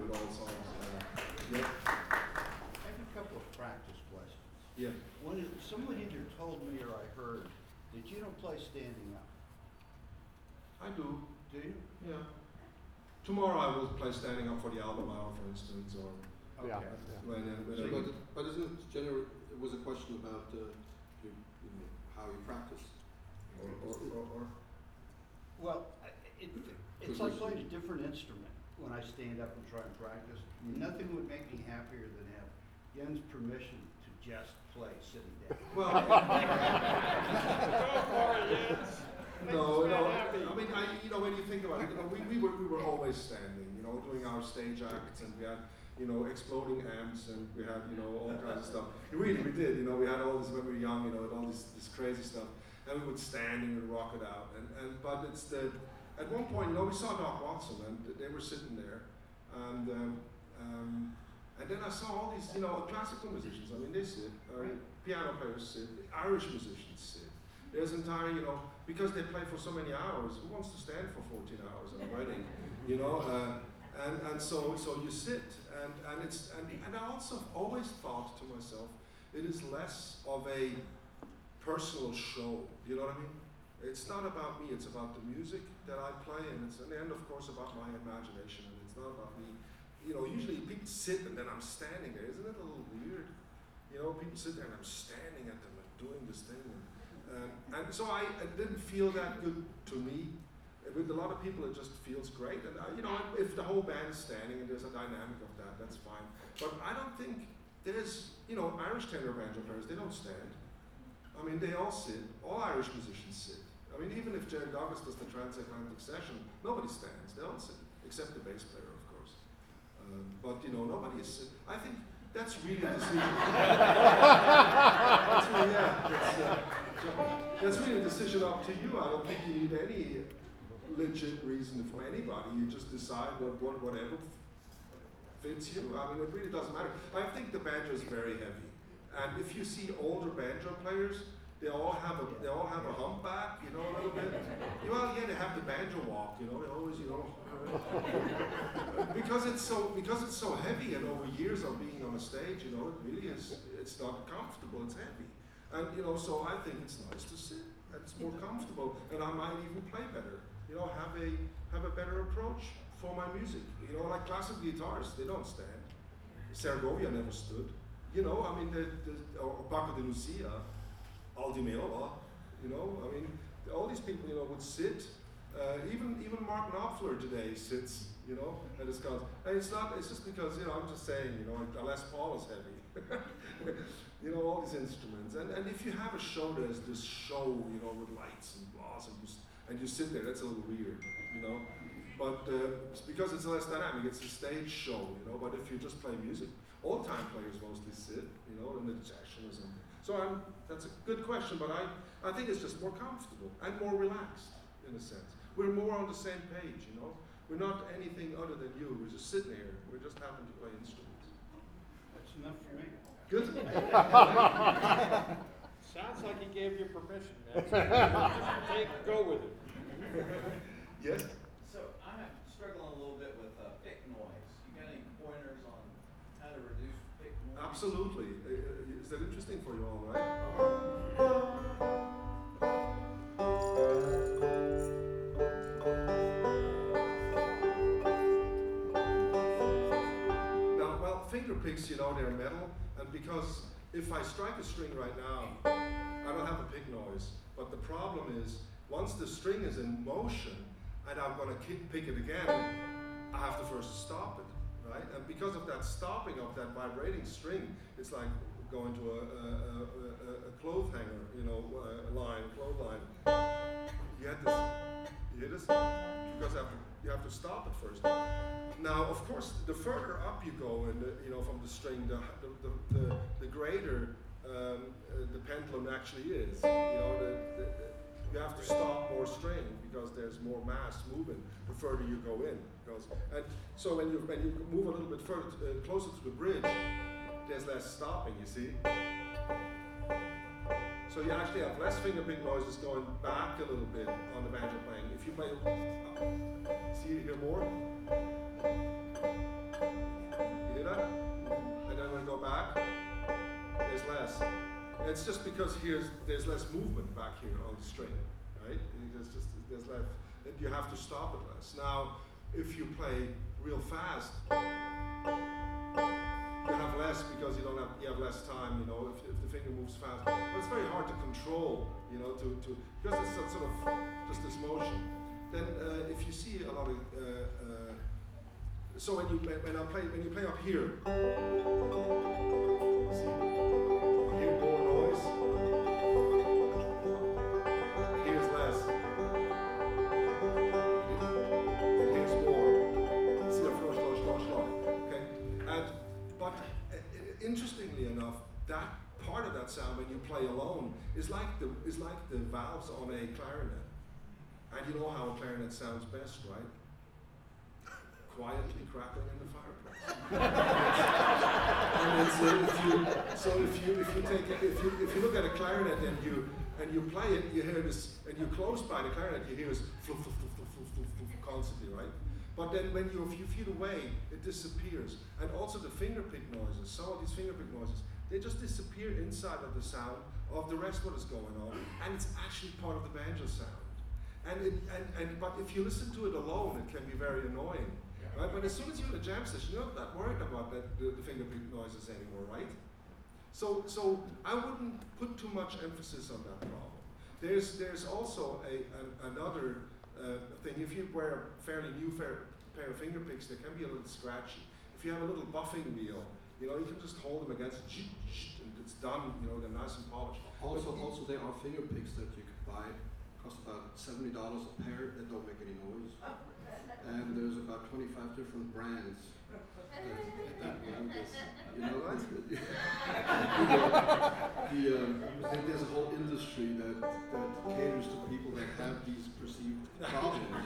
with all songs. Yeah. I have a couple of practice questions. Yeah. One is, someone either told me or I heard that you don't play standing up. I do. Do you? Yeah. Tomorrow I will play standing up for the album hour, for instance, or Okay. But isn't it general? It was a question about how you practice. or Well, it's like playing a different instrument when I stand up and try and practice. Nothing would make me happier than have Jens' permission to just play sitting down. well, no. I mean, when you think about it, we were always standing, doing our stage acts, and we had, exploding amps, and we had, all kinds of stuff. We did, we had all this when we were young, all this crazy stuff, and we would stand and we'd rock it out, but it's at one point, we saw Doc Watson, and they were sitting there, and then I saw all these, classical musicians. I mean, they sit, piano players sit, Irish musicians sit. There's entire, because they play for so many hours. Who wants to stand for 14 hours at a wedding? And so you sit, and I also always thought to myself, it is less of a personal show. You know what I mean? It's not about me. It's about the music that I play, and it's in the end, of course, about my imagination. And it's not about me. Usually people sit and then I'm standing there. Isn't it a little weird? People sit there and I'm standing at them and doing this thing. And so it didn't feel that good to me. With a lot of people, it just feels great. And if the whole band is standing and there's a dynamic of that, that's fine. But I don't think there's, Irish tenor banjo players, they don't stand. I mean, they all sit. All Irish musicians sit. I mean, even if Jerry Douglas does the transatlantic session, nobody stands. They all sit, except the bass player, of course. But nobody is sitting. I think that's really a decision. That's really a decision up to you. I don't think you need any legit reason from anybody. You just decide whatever fits you. I mean, it really doesn't matter. I think the banjo is very heavy, and if you see older banjo players, they all have a humpback, a little bit. Well, yeah, they have the banjo walk, they always, because it's so heavy, and over years of being on a stage, it really is. It's not comfortable. It's heavy, and so I think it's nice to sit. It's more comfortable, and I might even play better. Have a better approach for my music. Like classical guitarists, they don't stand. Segovia never stood. I mean, or Paco de Lucia, Aldi Meola, all these people, would sit. Even Mark Knopfler today sits, at his guns. And it's just because, I'm just saying, a Les Paul is heavy. All these instruments. And if you have a show, there's this show, with lights and blahs, and you sit there, that's a little weird, But it's because it's less dynamic, it's a stage show, But if you just play music, old-time players mostly sit, in the session or something. So that's a good question, but I think it's just more comfortable and more relaxed, in a sense. We're more on the same page, We're not anything other than you. We're just sitting here. We just happen to play instruments. That's enough for me. Good. Sounds like he gave you permission, man. Go with it. Yes? So I'm struggling a little bit with pick noise. You got any pointers on how to reduce pick noise? Absolutely. Is that interesting for you all, right? Now, well, finger picks, they're metal, and because if I strike a string right now, I don't have a pick noise. But the problem is, once the string is in motion, and I'm going to pick it again, I have to first stop it, right? And because of that stopping of that vibrating string, it's like going to a clothes hanger, clothesline. You had this, you hear this? Because you have to stop it first. Now, of course, the further up you go, and from the string, the greater the pendulum actually is. You have to stop more string because there's more mass moving the further you go in. And so when you move a little bit further closer to the bridge, there's less stopping. You see. So you actually have less finger pick noises going back a little bit on the banjo playing. If you play, see you hear more. It's just because there's less movement back here on the string, right? There's less. You have to stop it less. Now, if you play real fast, you have less because you have less time. If the finger moves fast, but it's very hard to control. Because it's sort of just this motion. Then if you see a lot of so when you play up here, see, you hear more noise. Here's less. And here's more. See the flow, slow. Okay, but interestingly enough, that part of that sound when you play alone is like the valves on a clarinet. And you know how a clarinet sounds best, right? Quietly crackling in the fireplace. And if you look at a clarinet and you play it, you hear this, and you close by the clarinet, you hear this fluff, fluff, fluff, fluff, fluff, fluff, constantly, right? But then when you a few feet away, it disappears. And also the fingerpick noises, some of these fingerpick noises, they just disappear inside of the sound of the rest of what is going on, and it's actually part of the banjo sound. But if you listen to it alone, it can be very annoying, right? But as soon as you're in a jam session, you're not that worried about the fingerpick noises anymore, right? So I wouldn't put too much emphasis on that problem. There's also another thing. If you wear a fairly new pair of fingerpicks, they can be a little scratchy. If you have a little buffing wheel, you can just hold them against it, and it's done. They're nice and polished. Also, there are finger picks that you can buy. Cost about $70 a pair that don't make any noise. And there's about 25 different brands. There's a whole industry that caters to people that have these perceived problems,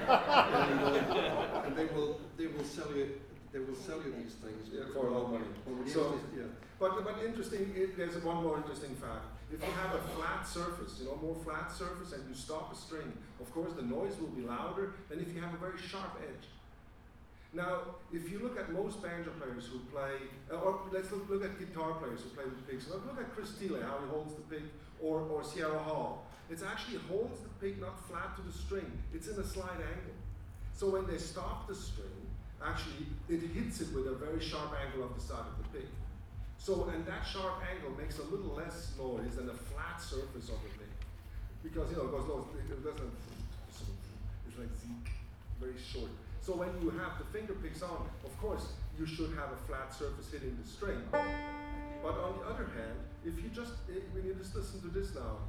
and they will sell you these things for a lot of money. But interesting. There's one more interesting fact. If you have a flat surface, more flat surface, and you stop a string, of course the noise will be louder than if you have a very sharp edge. Now, if you look at most banjo players who play, or let's look at guitar players who play with picks. Look at Chris Thiele, how he holds the pick, or Sierra Hall. It actually holds the pick not flat to the string. It's in a slight angle. So when they stop the string, actually it hits it with a very sharp angle of the side of the pick. And that sharp angle makes a little less noise than the flat surface of the pick. Because, it goes low, it doesn't, it's like very short. So when you have the finger picks on, of course, you should have a flat surface hitting the string. But on the other hand, when you just listen to this now,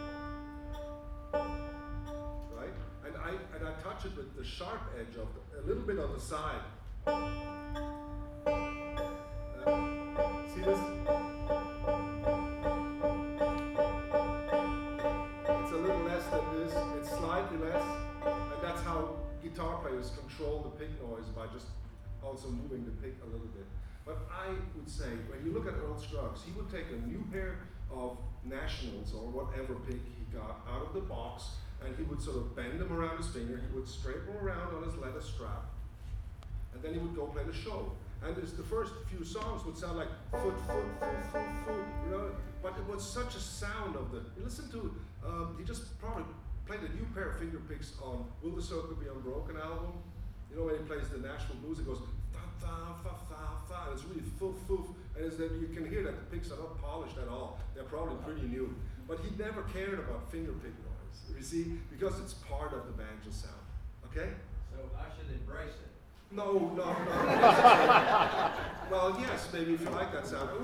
right? And I touch it with the sharp edge of a little bit on the side. See this? It's a little less than this. It's slightly less, and that's how guitar players control the pick noise by just also moving the pick a little bit. But I would say, when you look at Earl Scruggs, he would take a new pair of Nationals or whatever pick he got out of the box, and he would sort of bend them around his finger, he would scrape them around on his leather strap, and then he would go play the show. And the first few songs would sound like foot, foot, foot, foot, foot, but it was such a sound of you listen to, he just probably played a new pair of finger picks on Will the Circle Be Unbroken album. When he plays the Nashville Blues, it goes fa fa fa fa fa, and it's really foof foof, and you can hear that the picks are not polished at all. They're probably pretty new. But he never cared about finger pick noise, you see, because it's part of the banjo sound. Okay? So I should embrace it. No. Well, yes, maybe if you like that sound.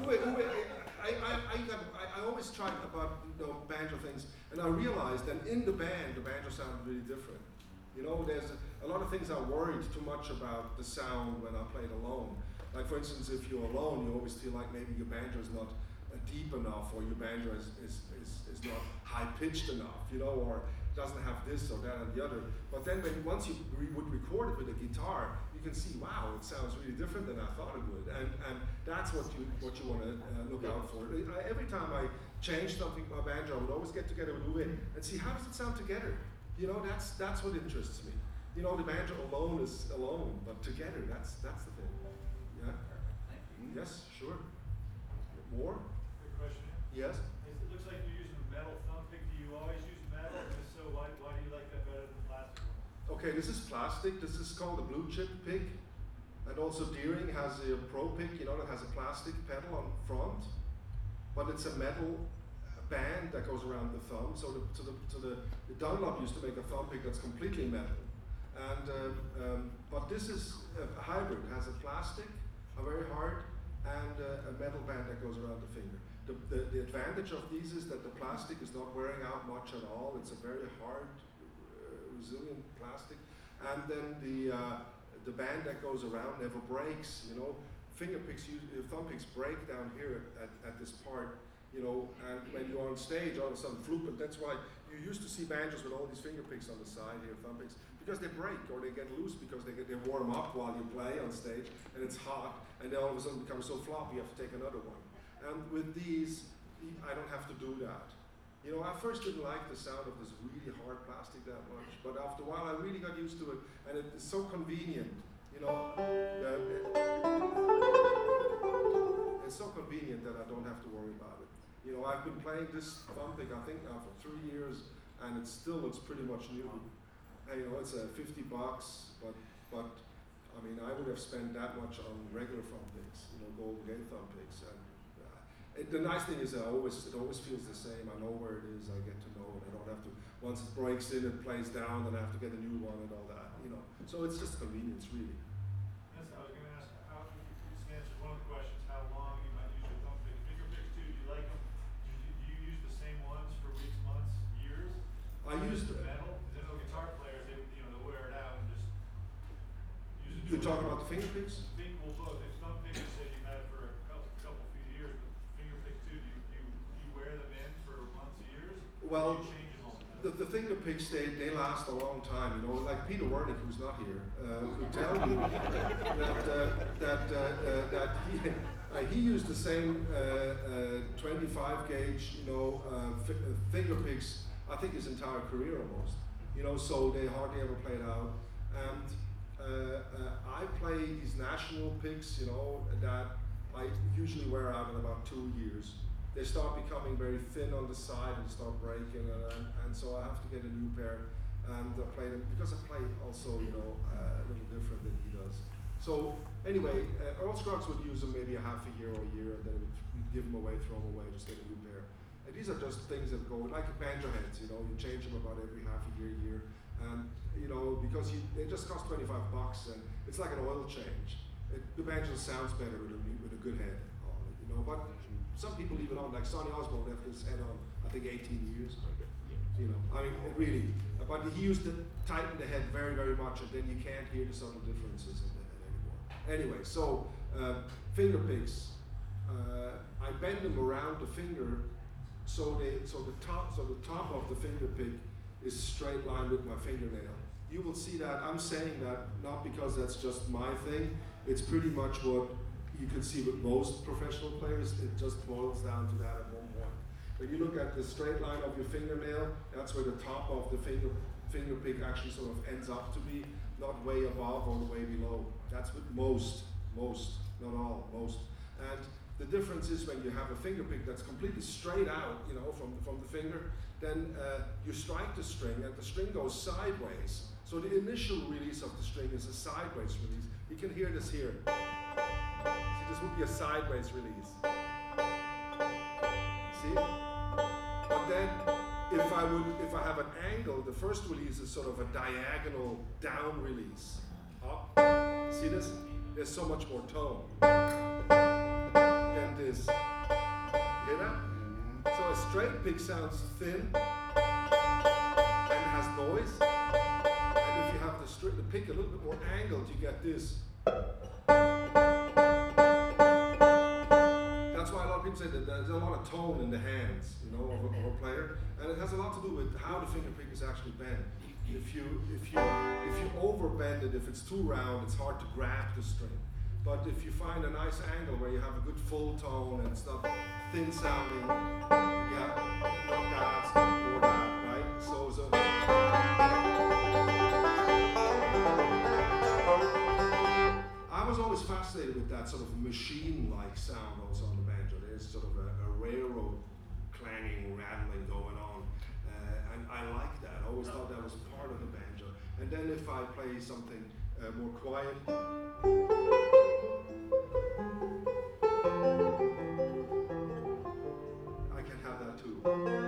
I always try about banjo things, and I realized that in the banjo sounded really different. There's a lot of things I worried too much about the sound when I played alone. Like, for instance, if you're alone, you always feel like maybe your banjo is not deep enough, or your banjo is not high-pitched enough, or doesn't have this or that and the other. But then once you would record it with a guitar, you can see, wow, it sounds really different than I thought it would. And that's what you want to look out for. Every time I change something with my banjo, I would always get together with Uwe and see, how does it sound together? That's what interests me. The banjo alone is alone, but together, that's the thing. Yeah? Thank you. Yes, sure. More? Good question. Yes? Okay, this is plastic. This is called a blue chip pick. And also Deering has a pro pick, you know, that has a plastic pedal on front, but it's a metal band that goes around the thumb. So the Dunlop used to make a thumb pick that's completely metal. And but this is a hybrid. It has a plastic, a very hard, and a metal band that goes around the finger. The advantage of these is that the plastic is not wearing out much at all. It's a very hard, resilient plastic. And then the band that goes around never breaks. You know, thumb picks break down here at this part. You know, and when you're on stage, all of a sudden, fluke. But that's why you used to see banjos with all these finger picks on the side here, thumb picks, because they break or they get loose because they warm up while you play on stage and it's hot, and they all of a sudden become so floppy you have to take another one. And with these, I don't have to do that. You know, I first didn't like the sound of this really hard plastic that much, but after a while I really got used to it, and it's so convenient. You know, it's so convenient that I don't have to worry about it. You know, I've been playing this thumb pick, I think now for 3 years, and it still looks pretty much new. And, you know, it's $50, but I mean, I would have spent that much on regular thumb picks, you know, Golden Gate thumb picks. And the nice thing is it always feels the same. I know where it is. I get to know it. I don't have to. Once it breaks in, it plays down, then I have to get a new one and all that. You know, so it's just convenience, really. That's I was going to ask. How you just answered one of the questions. How long you might use your thumb pick? Finger picks too. Do you like them? Do you use the same ones for weeks, months, years? I used the metal. Because I know guitar players, they'll wear it out and just use it. You're talking about the finger picks? Well, both. If thumb pick, you said you've had it for a couple few years, but finger pick too. Do you wear them in for months, years? Well, do you change them all the time? the finger picks, they last a long time, you know, like Peter Wernick, who's not here, could tell you that he used the same 25 gauge, you know, finger picks, I think his entire career almost, you know, so they hardly ever played out. And I play these national picks, you know, that I usually wear out in about 2 years. They start becoming very thin on the side and start breaking, and so I have to get a new pair and play them, because I play also, you know, a little different than he does. So anyway, Earl Scruggs would use them maybe a half a year or a year, and then we'd give them away, throw them away, just get a new pair. And these are just things that go, like banjo heads, you know, you change them about every half a year, and you know, because they just cost $25, and it's like an oil change. The banjo sounds better with a good head on it, you know, but some people leave it on, like Sonny Osborne left his head on, I think 18 years. You know, I mean, it really, but he used to tighten the head very, very much, and then you can't hear the subtle differences in the head anymore. Anyway, so finger picks, I bend them around the finger, so the top of the finger pick is straight line with my fingernail. You will see that, I'm saying that not because that's just my thing, it's pretty much what you can see with most professional players. It just boils down to that at one point. When you look at the straight line of your fingernail, that's where the top of the finger pick actually sort of ends up to be, not way above or way below. That's with most, not all, most. And the difference is when you have a finger pick that's completely straight out, you know, from the finger, then you strike the string and the string goes sideways. So the initial release of the string is a sideways release. You can hear this here. See, this would be a sideways release. See? But then, if I have an angle, the first release is sort of a diagonal down release. Up. See this? There's so much more tone than this. Hear that? So a straight pick sounds thin and has noise. And if you have the pick a little bit more angled, you get this. That's why a lot of people say that there's a lot of tone in the hands, you know, of a player, and it has a lot to do with how the finger pick is actually bent. If you overbend it, if it's too round, it's hard to grab the string. But if you find a nice angle where you have a good full tone and it's not thin sounding, yeah, not that, more that, right? So I was always fascinated with that sort of machine-like sound also on the banjo. There's sort of a railroad clanging, rattling going on, and I like that. I always thought that was part of the banjo. And then if I play something more quiet, I can have that too.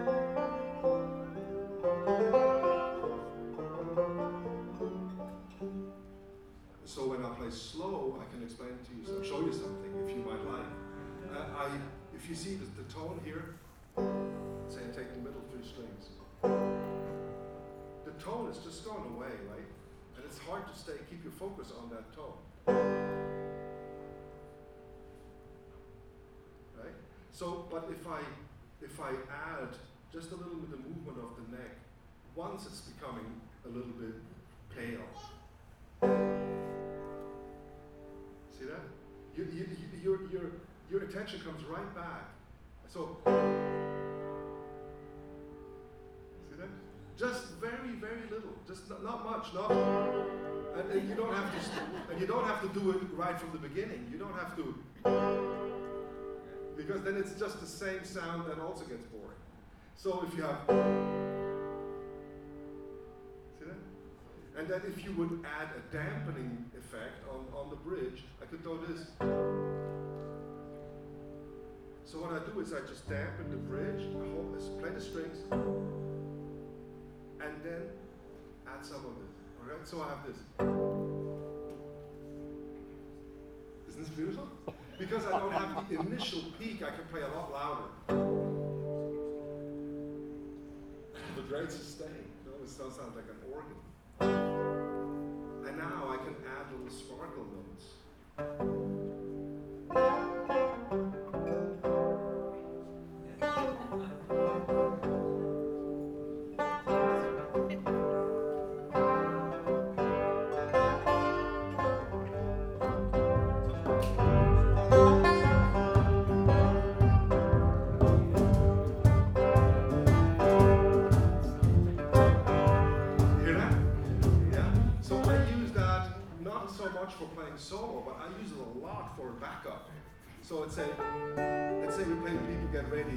So when I play slow, I can explain to you, so show you something if you might like. If you see the tone here, say I take the middle 3 strings. The tone is just gone away, right? And it's hard to keep your focus on that tone. Right? So, but if I add just a little bit of movement of the neck, once it's becoming a little bit pale. See that? Your attention comes right back. So, see that? Just very, very little. Just not much. And you don't have to. And you don't have to do it right from the beginning. You don't have to, because then it's just the same sound that also gets boring. So if you have, see that? And then if you would add a dampening effect on the bridge, I could do this. So what I do is I just dampen the bridge, play the strings, and then add some of it. Alright, so I have this. Isn't this beautiful? Because I don't have the initial peak, I can play a lot louder. The great sustain. You know, it still sounds like an organ. And now I can add little sparkle notes. For playing solo, but I use it a lot for backup. So let's say we play People Get Ready.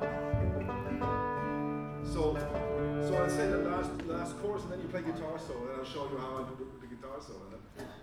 So I say the last chorus, and then you play guitar solo, and I'll show you how I do the guitar solo.